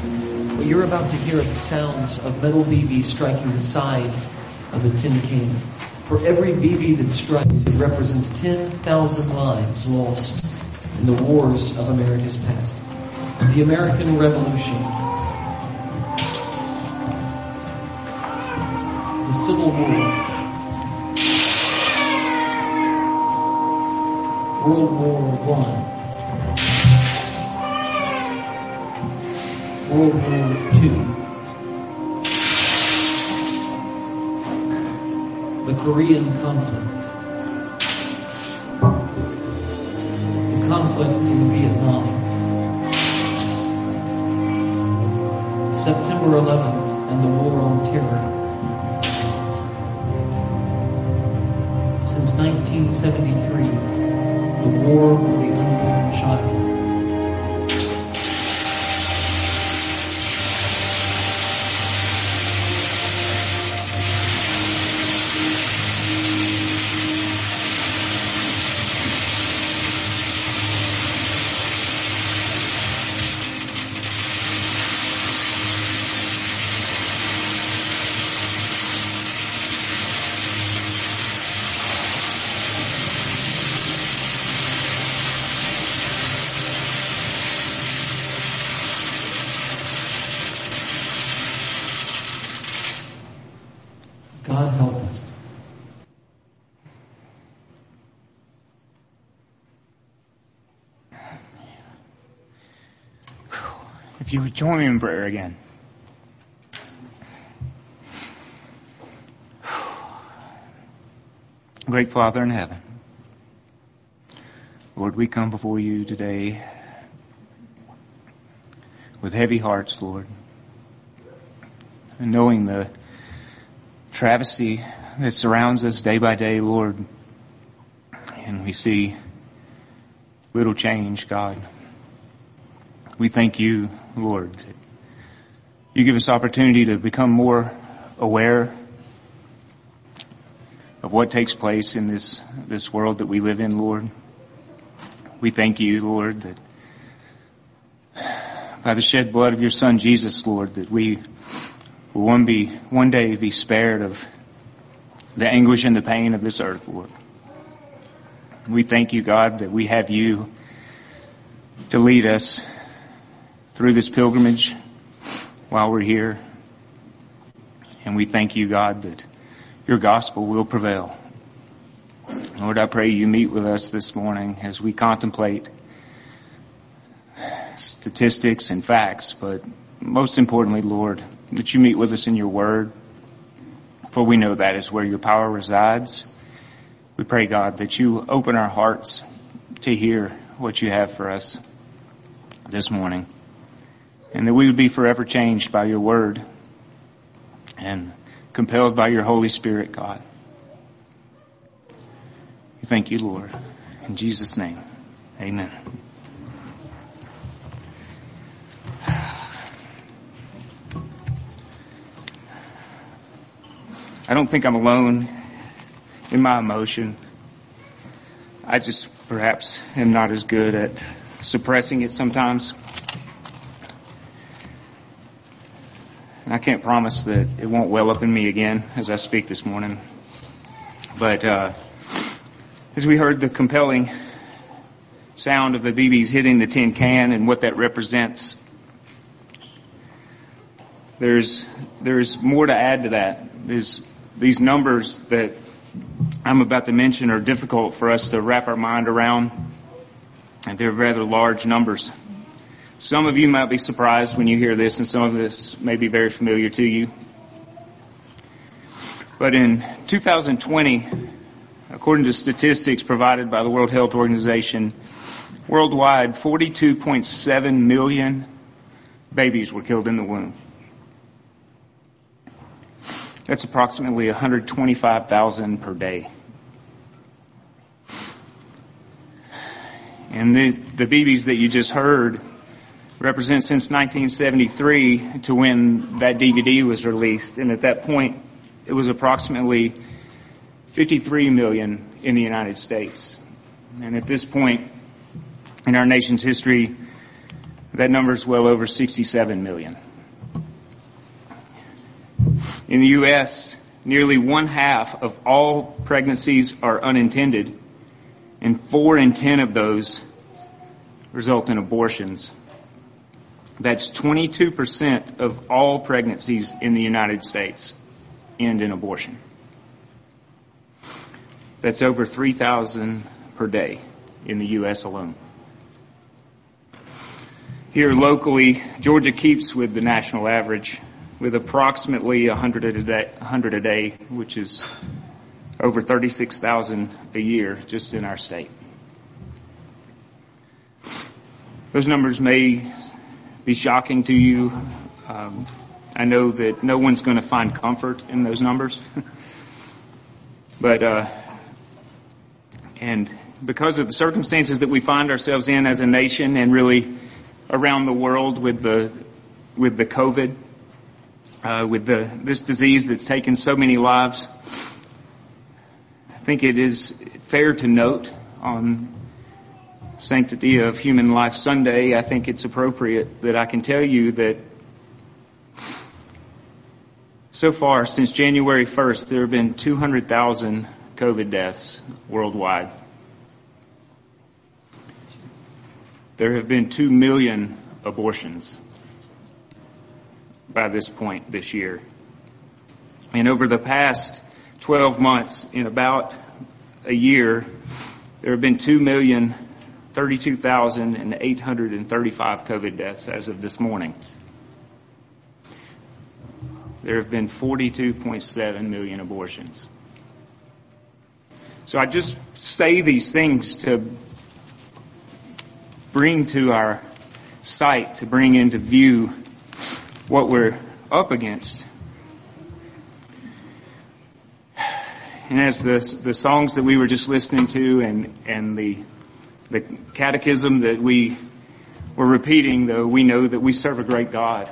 What you're about to hear are the sounds of metal BBs striking the side of the tin can. For every BB that strikes, it represents 10,000 lives lost in the wars of America's past. The American Revolution, the Civil War, World War I, World War II, the Korean conflict, the conflict in Vietnam, September 11th and the War on Terror. Since 1973, the War of the Unborn Child. God help us. If you would join me in prayer again. Great Father in heaven, Lord, we come before you today with heavy hearts, Lord, and knowing the travesty that surrounds us day by day, Lord, and we see little change, God. We thank you, Lord, that you give us opportunity to become more aware of what takes place in this world that we live in, Lord. We thank you, Lord, that by the shed blood of your Son, Jesus, Lord, that we will one day be spared of the anguish and the pain of this earth, Lord. We thank you, God, that we have you to lead us through this pilgrimage while we're here. And we thank you, God, that your gospel will prevail. Lord, I pray you meet with us this morning as we contemplate statistics and facts, but most importantly, Lord, that you meet with us in your word, for we know that is where your power resides. We pray, God, that you open our hearts to hear what you have for us this morning, and that we would be forever changed by your word and compelled by your Holy Spirit, God. We thank you, Lord. In Jesus' name, amen. I don't think I'm alone in my emotion. I just perhaps am not as good at suppressing it sometimes. And I can't promise that it won't well up in me again as I speak this morning. But as we heard the compelling sound of the BBs hitting the tin can and what that represents, there's more to add to that. These numbers that I'm about to mention are difficult for us to wrap our mind around, and they're rather large numbers. Some of you might be surprised when you hear this, and some of this may be very familiar to you. But in 2020, according to statistics provided by the World Health Organization, worldwide 42.7 million babies were killed in the womb. That's approximately 125,000 per day. And the BBs that you just heard represent since 1973 to when that DVD was released. And at that point, it was approximately 53 million in the United States. And at this point in our nation's history, That number is well over 67 million. In the U.S., nearly 1/2 of all pregnancies are unintended, and 4 in 10 of those result in abortions. That's 22% of all pregnancies in the United States end in abortion. That's over 3,000 per day in the U.S. alone. Here locally, Georgia keeps with the national average with approximately 100 a day, which is over 36,000 a year just in our state. Those numbers may be shocking to you. I know that no one's going to find comfort in those numbers. But and because of the circumstances that we find ourselves in as a nation and really around the world with the COVID, with this disease that's taken so many lives, I think it is fair to note on Sanctity of Human Life Sunday, I think it's appropriate that I can tell you that so far since January 1st, there have been 200,000 COVID deaths worldwide. There have been 2 million abortions by this point this year. And over the past 12 months, in about a year, there have been 2,032,835 COVID deaths as of this morning. There have been 42.7 million abortions. So I just say these things to bring to our sight, to bring into view what we're up against. And as the songs that we were just listening to and the catechism that we were repeating, though, we know that we serve a great God.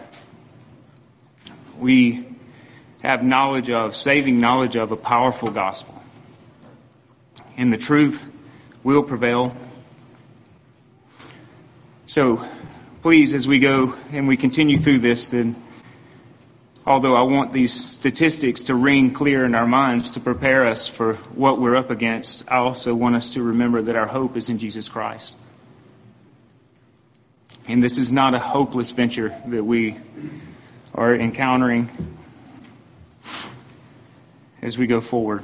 We have saving knowledge of a powerful gospel. And the truth will prevail. So, please, as we go and we continue through this, then, although I want these statistics to ring clear in our minds to prepare us for what we're up against, I also want us to remember that our hope is in Jesus Christ. And this is not a hopeless venture that we are encountering as we go forward.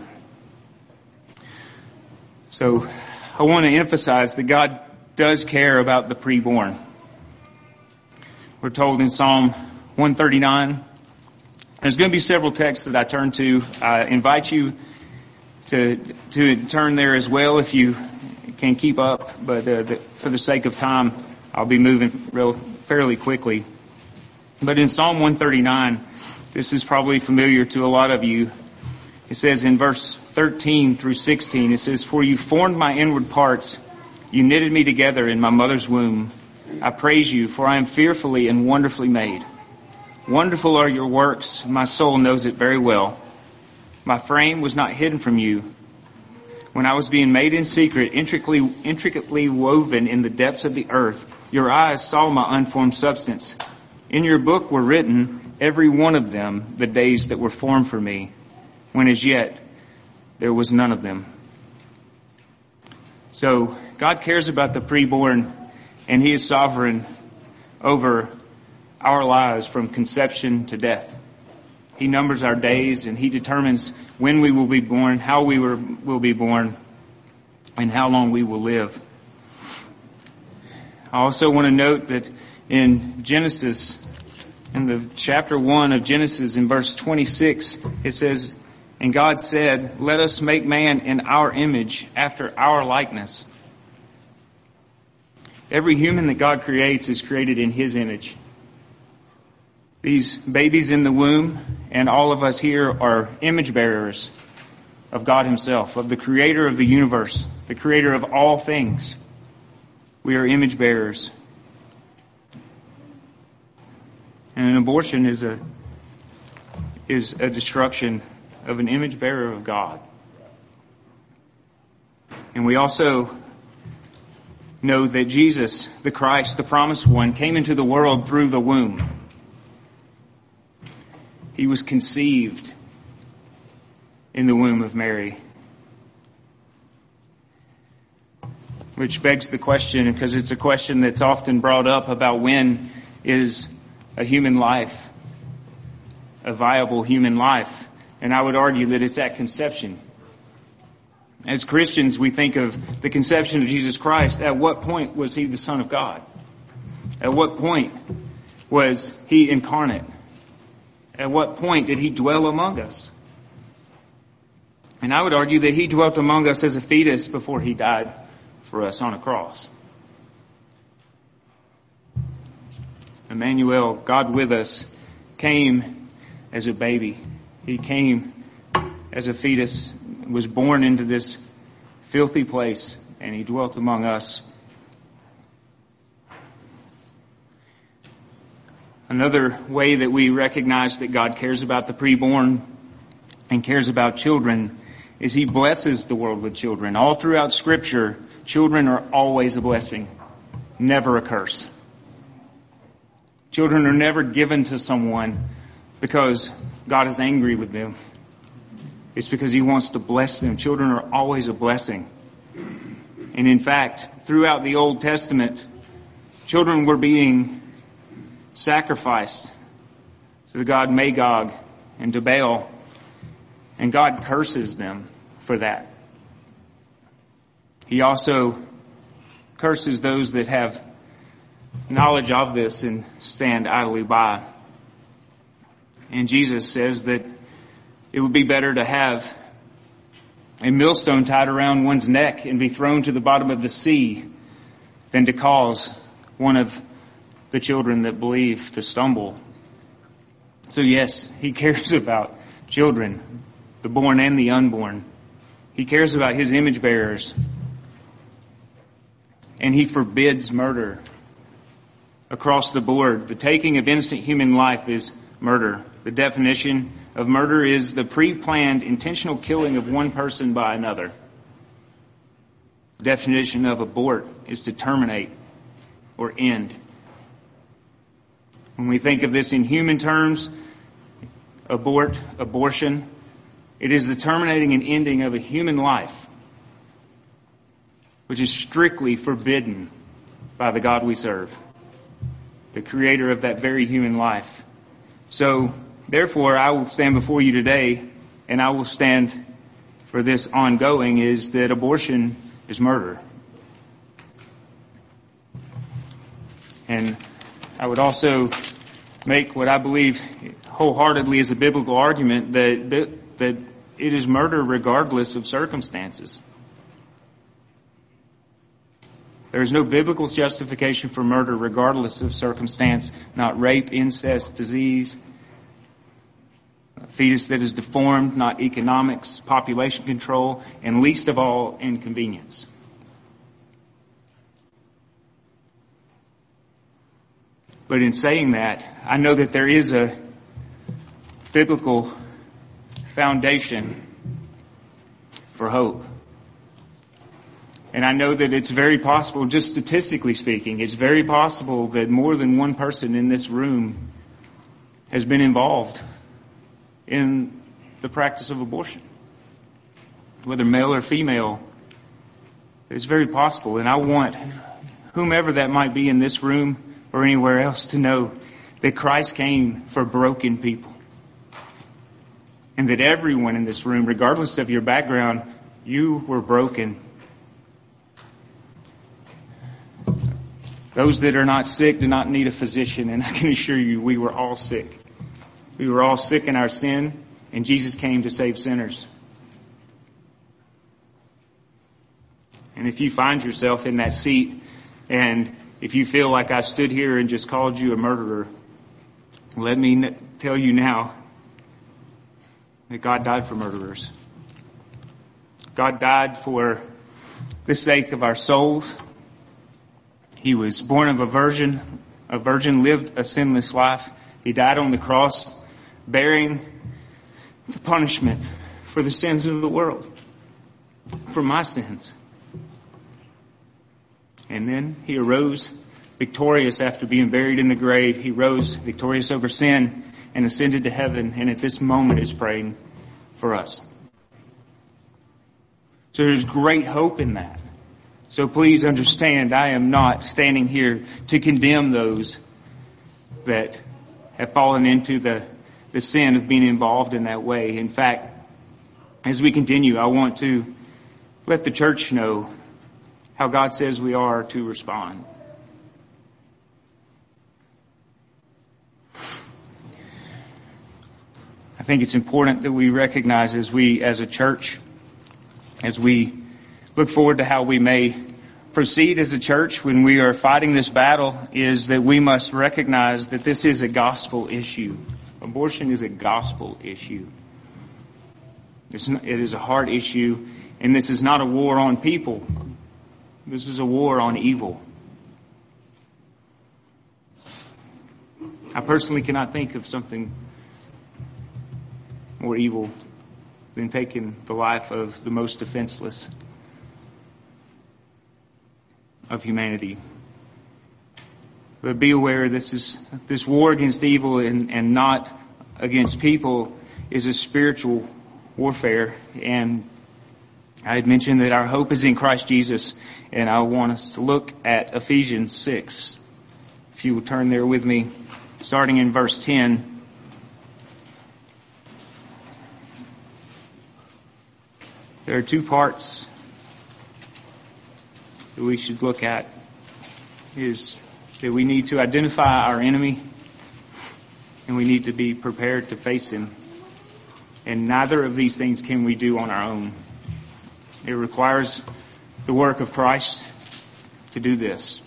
So I want to emphasize that God does care about the preborn. We're told in Psalm 139, there's going to be several texts that I turn to. I invite you to turn there as well if you can keep up, but for the sake of time, I'll be moving fairly quickly. But in Psalm 139, this is probably familiar to a lot of you. It says in verse 13 through 16, it says, "For you formed my inward parts, you knitted me together in my mother's womb. I praise you, for I am fearfully and wonderfully made. Wonderful are your works, my soul knows it very well. My frame was not hidden from you. When I was being made in secret, intricately woven in the depths of the earth, your eyes saw my unformed substance. In your book were written, every one of them, the days that were formed for me, when as yet there was none of them." So God cares about the preborn, and He is sovereign over our lives from conception to death. He numbers our days, and He determines when we will be born, how we will be born, and how long we will live. I also want to note that in Genesis, in the chapter 1 of Genesis, in verse 26, it says, "And God said, let us make man in our image, after our likeness." Every human that God creates is created in His image. These babies in the womb and all of us here are image bearers of God Himself, of the Creator of the universe, the Creator of all things. We are image bearers. And an abortion is a destruction of an image bearer of God. And we also know that Jesus, the Christ, the promised one, came into the world through the womb. He was conceived in the womb of Mary. Which begs the question, because it's a question that's often brought up about when is a human life a viable human life. And I would argue that it's at conception. As Christians, we think of the conception of Jesus Christ. At what point was he the Son of God? At what point was he incarnate? At what point did he dwell among us? And I would argue that he dwelt among us as a fetus before he died for us on a cross. Emmanuel, God with us, came as a baby. He came as a fetus, was born into this filthy place, and he dwelt among us. Another way that we recognize that God cares about the preborn and cares about children is he blesses the world with children. All throughout Scripture, children are always a blessing, never a curse. Children are never given to someone because God is angry with them. It's because he wants to bless them. Children are always a blessing. And in fact, throughout the Old Testament, children were being sacrificed to the god Magog and to Baal, and God curses them for that. He also curses those that have knowledge of this and stand idly by. And Jesus says that it would be better to have a millstone tied around one's neck and be thrown to the bottom of the sea than to cause one of the children that believe to stumble. So yes, he cares about children, the born and the unborn. He cares about his image bearers. And he forbids murder across the board. The taking of innocent human life is murder. The definition of murder is the pre-planned intentional killing of one person by another. The definition of abort is to terminate or end. When we think of this in human terms, abortion, it is the terminating and ending of a human life, which is strictly forbidden by the God we serve, the creator of that very human life. So, therefore, I will stand before you today, and I will stand for this ongoing, is that abortion is murder. And I would also make what I believe wholeheartedly is a biblical argument that it is murder regardless of circumstances. There is no biblical justification for murder regardless of circumstance, not rape, incest, disease, a fetus that is deformed, not economics, population control, and least of all, inconvenience. But in saying that, I know that there is a biblical foundation for hope. And I know that it's very possible, just statistically speaking, it's very possible that more than one person in this room has been involved in the practice of abortion. Whether male or female, it's very possible. And I want whomever that might be in this room or anywhere else to know that Christ came for broken people. And that everyone in this room, regardless of your background, you were broken. Those that are not sick do not need a physician, and I can assure you we were all sick. We were all sick in our sin, and Jesus came to save sinners. And if you find yourself in that seat, and if you feel like I stood here and just called you a murderer, let me tell you now that God died for murderers. God died for the sake of our souls. He was born of a virgin lived a sinless life. He died on the cross, bearing the punishment for the sins of the world, for my sins. And then he arose victorious after being buried in the grave. He rose victorious over sin and ascended to heaven, and at this moment is praying for us. So there's great hope in that. So please understand, I am not standing here to condemn those that have fallen into the sin of being involved in that way. In fact, as we continue, I want to let the church know how God says we are to respond. I think it's important that we recognize as a church, as we look forward to how we may proceed as a church when we are fighting this battle, is that we must recognize that this is a gospel issue. Abortion is a gospel issue. It is a hard issue, and this is not a war on people. This is a war on evil. I personally cannot think of something more evil than taking the life of the most defenseless of humanity. But be aware, this war against evil and not against people is a spiritual warfare. And I had mentioned that our hope is in Christ Jesus, and I want us to look at Ephesians 6. If you will turn there with me, starting in verse 10. There are two parts that we should look at. Is that we need to identify our enemy, and we need to be prepared to face him. And neither of these things can we do on our own. It requires the work of Christ to do this.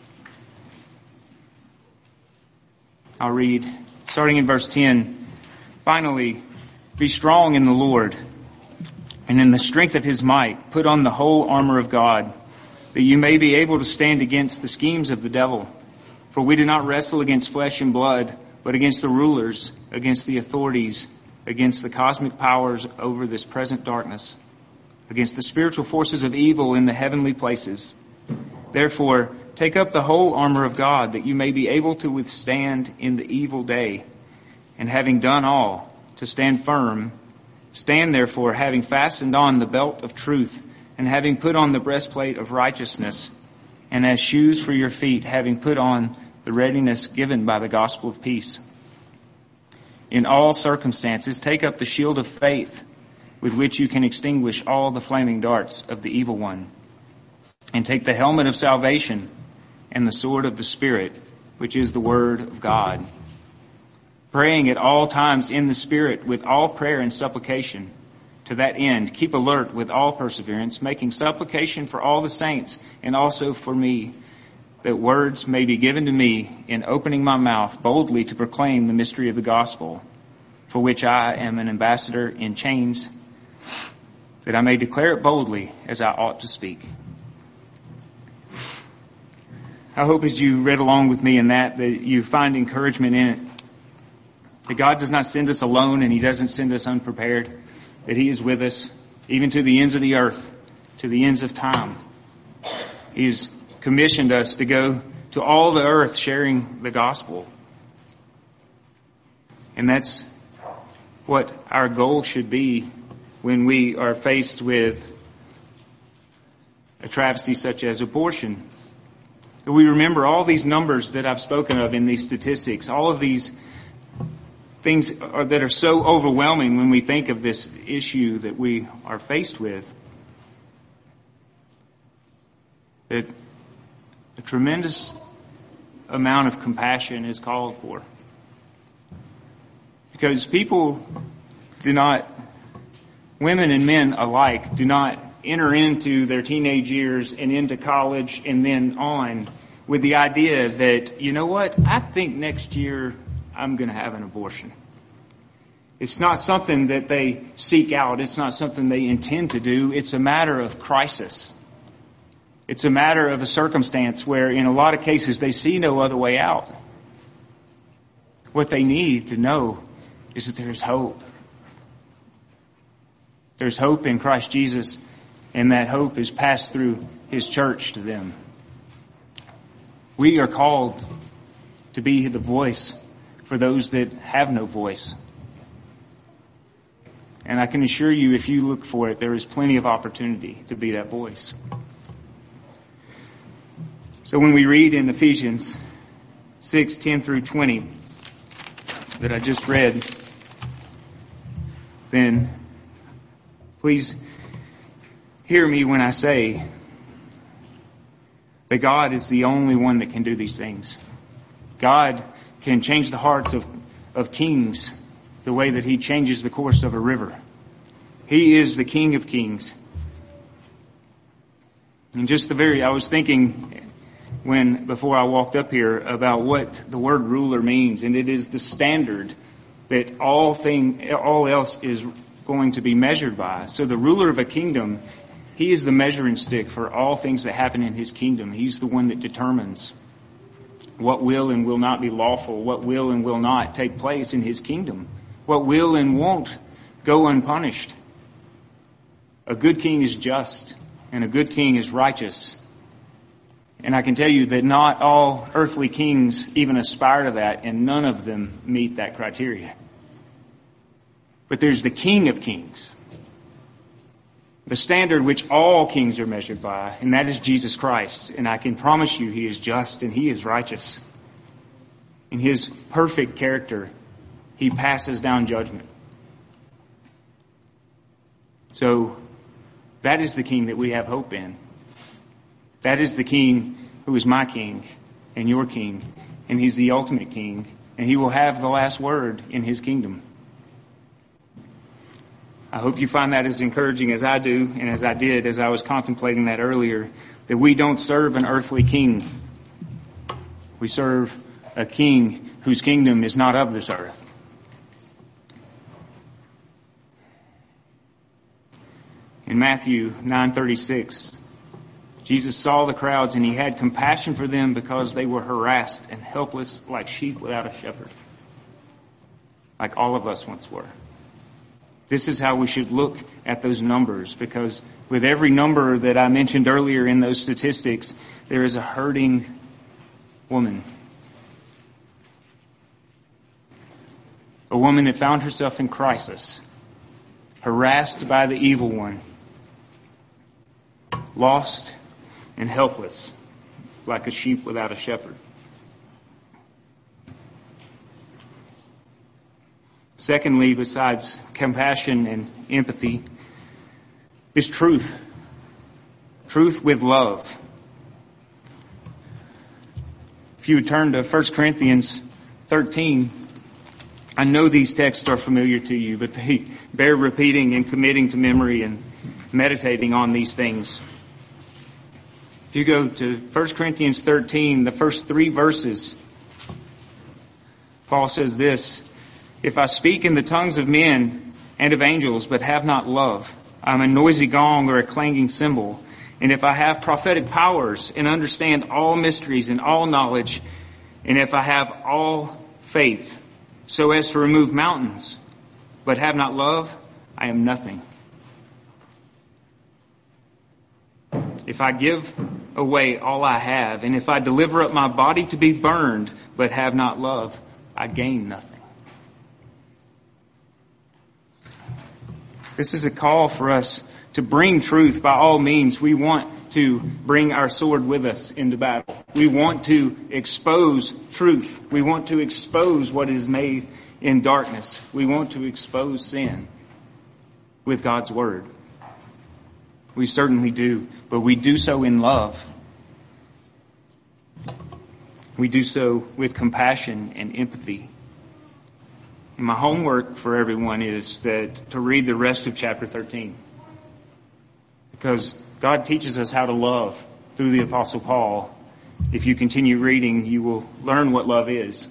I'll read, starting in verse 10. Finally, be strong in the Lord, and in the strength of his might, put on the whole armor of God, that you may be able to stand against the schemes of the devil. For we do not wrestle against flesh and blood, but against the rulers, against the authorities, against the cosmic powers over this present darkness, against the spiritual forces of evil in the heavenly places. Therefore, take up the whole armor of God, that you may be able to withstand in the evil day, and having done all, to stand firm. Stand therefore, having fastened on the belt of truth, and having put on the breastplate of righteousness, and as shoes for your feet, having put on the readiness given by the gospel of peace. In all circumstances, take up the shield of faith, with which you can extinguish all the flaming darts of the evil one. And take the helmet of salvation and the sword of the Spirit, which is the word of God. Praying at all times in the Spirit with all prayer and supplication. To that end, keep alert with all perseverance, making supplication for all the saints and also for me, that words may be given to me in opening my mouth boldly to proclaim the mystery of the gospel, for which I am an ambassador in chains, that I may declare it boldly as I ought to speak. I hope as you read along with me in that you find encouragement in it. That God does not send us alone, and he doesn't send us unprepared. That he is with us even to the ends of the earth, to the ends of time. He's commissioned us to go to all the earth sharing the gospel. And that's what our goal should be when we are faced with a travesty such as abortion. We remember all these numbers that I've spoken of in these statistics, all of these things that are so overwhelming when we think of this issue that we are faced with. That a tremendous amount of compassion is called for. Because people do not, women and men alike, do not enter into their teenage years and into college and then on with the idea that, you know what, I think next year I'm going to have an abortion. It's not something that they seek out. It's not something they intend to do. It's a matter of crisis. It's a matter of a circumstance where in a lot of cases they see no other way out. What they need to know is that there's hope. There's hope in Christ Jesus, and that hope is passed through his church to them. We are called to be the voice for those that have no voice. And I can assure you, if you look for it, there is plenty of opportunity to be that voice. So when we read in Ephesians 6:10 through 20 that I just read, then please hear me when I say that God is the only one that can do these things. God can change the hearts of kings the way that He changes the course of a river. He is the King of Kings. And I was thinking before I walked up here about what the word ruler means, and it is the standard that all else is going to be measured by. So the ruler of a kingdom, he is the measuring stick for all things that happen in his kingdom. He's the one that determines what will and will not be lawful, what will and will not take place in his kingdom, what will and won't go unpunished. A good king is just, and a good king is righteous. And I can tell you that not all earthly kings even aspire to that, and none of them meet that criteria. But there's the King of Kings, the standard which all kings are measured by, and that is Jesus Christ. And I can promise you He is just and He is righteous. In His perfect character, He passes down judgment. So that is the King that we have hope in. That is the King who is my King and your King, and He's the ultimate King, and He will have the last word in His kingdom. I hope you find that as encouraging as I do, and as I did as I was contemplating that earlier, that we don't serve an earthly king. We serve a king whose kingdom is not of this earth. In Matthew 9:36, Jesus saw the crowds and He had compassion for them because they were harassed and helpless like sheep without a shepherd. Like all of us once were. This is how we should look at those numbers, because with every number that I mentioned earlier in those statistics, there is a hurting woman. A woman that found herself in crisis, harassed by the evil one, lost and helpless, like a sheep without a shepherd. Secondly, besides compassion and empathy, is truth. Truth with love. If you would turn to 1 Corinthians 13, I know these texts are familiar to you, but they bear repeating and committing to memory and meditating on these things. If you go to 1 Corinthians 13, the first 3 verses, Paul says this: "If I speak in the tongues of men and of angels, but have not love, I am a noisy gong or a clanging cymbal. And if I have prophetic powers and understand all mysteries and all knowledge, and if I have all faith so as to remove mountains, but have not love, I am nothing. If I give away all I have, and if I deliver up my body to be burned, but have not love, I gain nothing." This is a call for us to bring truth by all means. We want to bring our sword with us into battle. We want to expose truth. We want to expose what is made in darkness. We want to expose sin with God's word. We certainly do, but we do so in love. We do so with compassion and empathy. And my homework for everyone is that to read the rest of chapter 13. Because God teaches us how to love through the Apostle Paul. If you continue reading, you will learn what love is.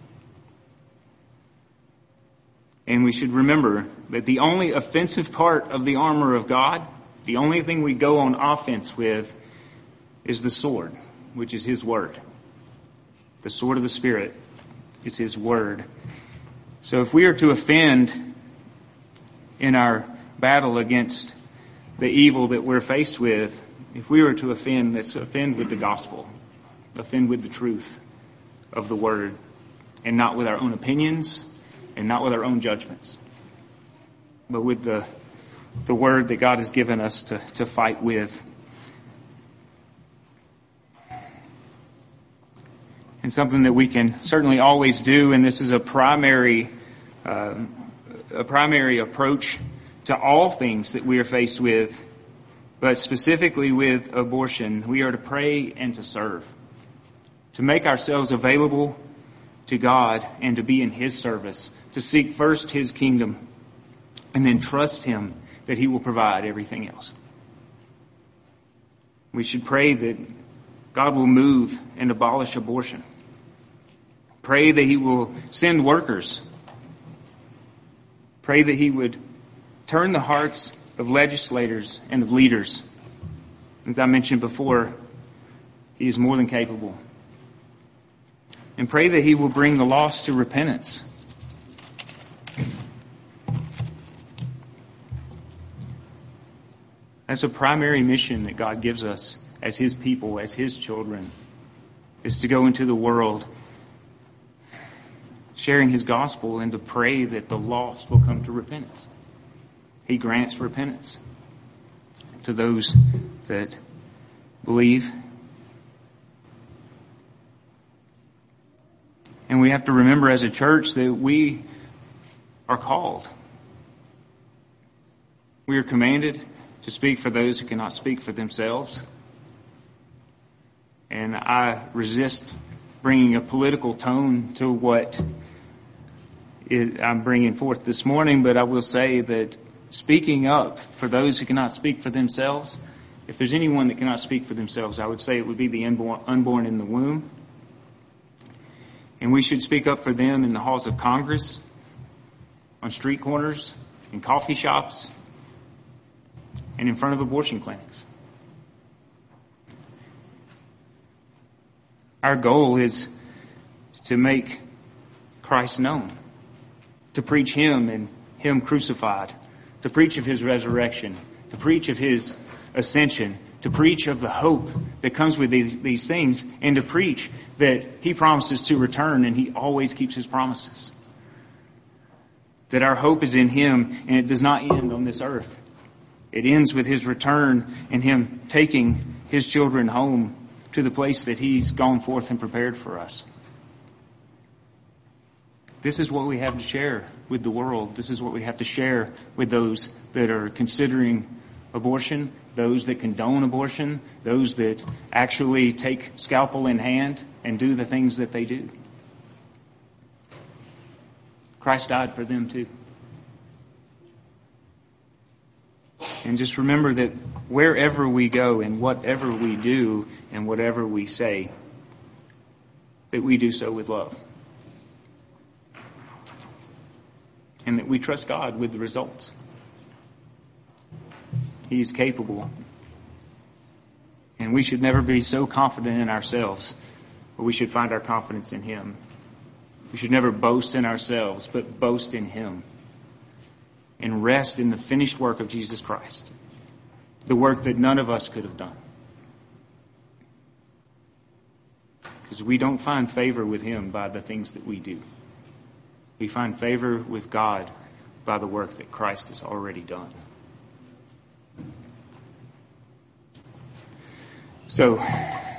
And we should remember that the only offensive part of the armor of God, the only thing we go on offense with, is the sword, which is His word. The sword of the Spirit is His word. So if we are to offend in our battle against the evil that we're faced with, if we were to offend, let's offend with the gospel. offend with the truth of the word, and not with our own opinions and not with our own judgments, but with the word that God has given us to fight with. And something that we can certainly always do, and this is a primary approach to all things that we are faced with, but specifically with abortion, we are to pray and to serve, to make ourselves available to God and to be in His service, to seek first His kingdom and then trust Him that He will provide everything else. We should pray that God will move and abolish abortion. Pray that He will send workers. Pray that He would turn the hearts of legislators and of leaders. As I mentioned before, He is more than capable. And pray that He will bring the lost to repentance. That's a primary mission that God gives us as His people, as His children, is to go into the world sharing His gospel and to pray that the lost will come to repentance. He grants repentance to those that believe. And we have to remember as a church that we are called. We are commanded to speak for those who cannot speak for themselves. And I resist bringing a political tone to what I'm bringing forth this morning, but I will say that speaking up for those who cannot speak for themselves, if there's anyone that cannot speak for themselves, I would say it would be the unborn in the womb. And we should speak up for them in the halls of Congress, on street corners, in coffee shops, and in front of abortion clinics. Our goal is to make Christ known, to preach Him and Him crucified, to preach of His resurrection, to preach of His ascension, to preach of the hope that comes with these things, and to preach that He promises to return and He always keeps His promises. That our hope is in Him and it does not end on this earth. It ends with His return and Him taking His children home to the place that He's gone forth and prepared for us. This is what we have to share with the world. This is what we have to share with those that are considering abortion, those that condone abortion, those that actually take scalpel in hand and do the things that they do. Christ died for them too. And just remember that wherever we go and whatever we do and whatever we say, that we do so with love. And that we trust God with the results. He's capable. And we should never be so confident in ourselves, but we should find our confidence in Him. We should never boast in ourselves, but boast in Him. And rest in the finished work of Jesus Christ. The work that none of us could have done. Because we don't find favor with Him by the things that we do. We find favor with God by the work that Christ has already done. So, a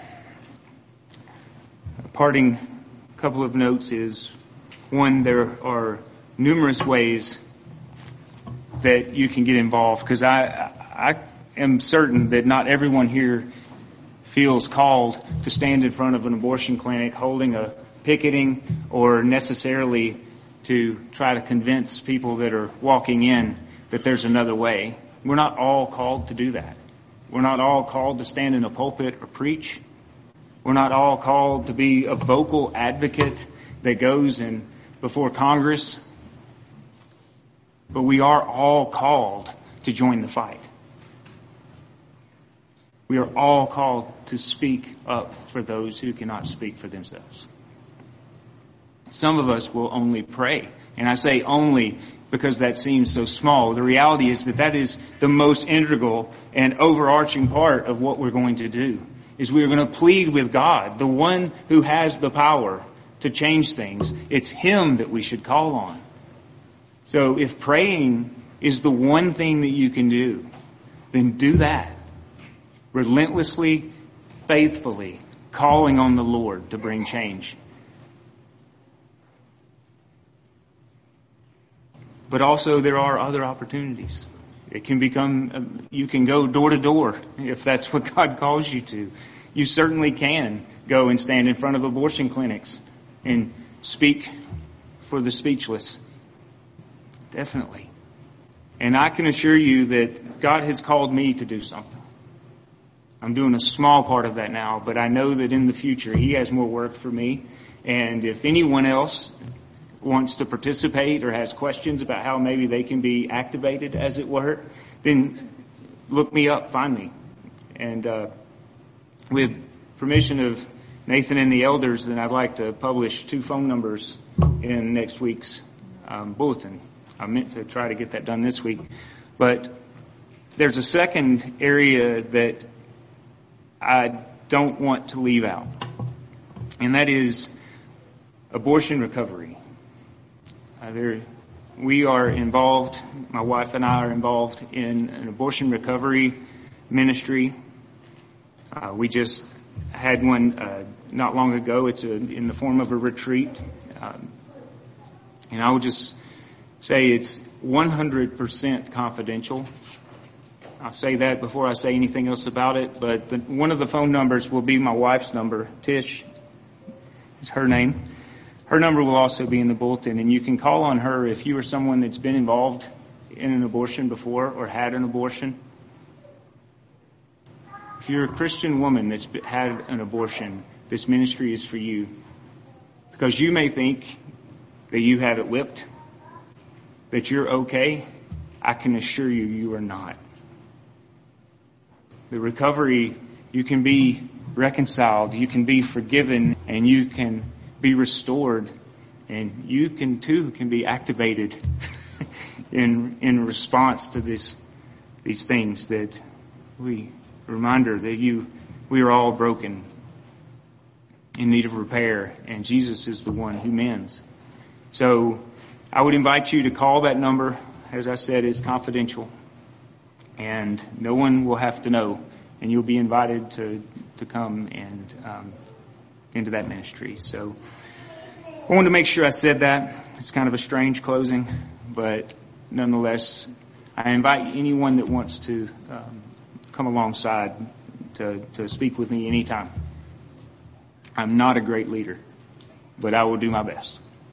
parting couple of notes is, one, there are numerous ways that you can get involved, because I am certain that not everyone here feels called to stand in front of an abortion clinic holding a picketing or necessarily to try to convince people that are walking in that there's another way. We're not all called to do that. We're not all called to stand in a pulpit or preach. We're not all called to be a vocal advocate that goes in before Congress. But we are all called to join the fight. We are all called to speak up for those who cannot speak for themselves. Some of us will only pray. And I say only because that seems so small. The reality is that is the most integral and overarching part of what we're going to do, is we are going to plead with God, the one who has the power to change things. It's Him that we should call on. So if praying is the one thing that you can do, then do that. Relentlessly, faithfully, calling on the Lord to bring change. But also there are other opportunities. It can become, you can go door to door if that's what God calls you to. You certainly can go and stand in front of abortion clinics and speak for the speechless. Definitely. And I can assure you that God has called me to do something. I'm doing a small part of that now, but I know that in the future He has more work for me. And if anyone else wants to participate or has questions about how maybe they can be activated, as it were, then look me up, find me. And with permission of Nathan and the elders, then I'd like to publish 2 phone numbers in next week's bulletin. I meant to try to get that done this week. But there's a second area that I don't want to leave out, and that is abortion recovery. We are involved, my wife and I are involved in an abortion recovery ministry. We just had one not long ago. It's in the form of a retreat. And I would just say it's 100% confidential. I'll say that before I say anything else about it, but one of the phone numbers will be my wife's number. Tish is her name. Her number will also be in the bulletin, and you can call on her if you are someone that's been involved in an abortion before or had an abortion. If you're a Christian woman that's had an abortion, this ministry is for you. Because you may think that you have it whipped, that you're okay. I can assure you, you are not. The recovery, you can be reconciled, you can be forgiven, and you can be restored, and you can be activated in response to these things that reminder that we are all broken, in need of repair, and Jesus is the one who mends. So I would invite you to call that number. As I said, it's confidential, and no one will have to know, and you'll be invited to come and into that ministry. So I wanted to make sure I said that. It's kind of a strange closing, but nonetheless, I invite anyone that wants to come alongside to speak with me anytime. I'm not a great leader, but I will do my best.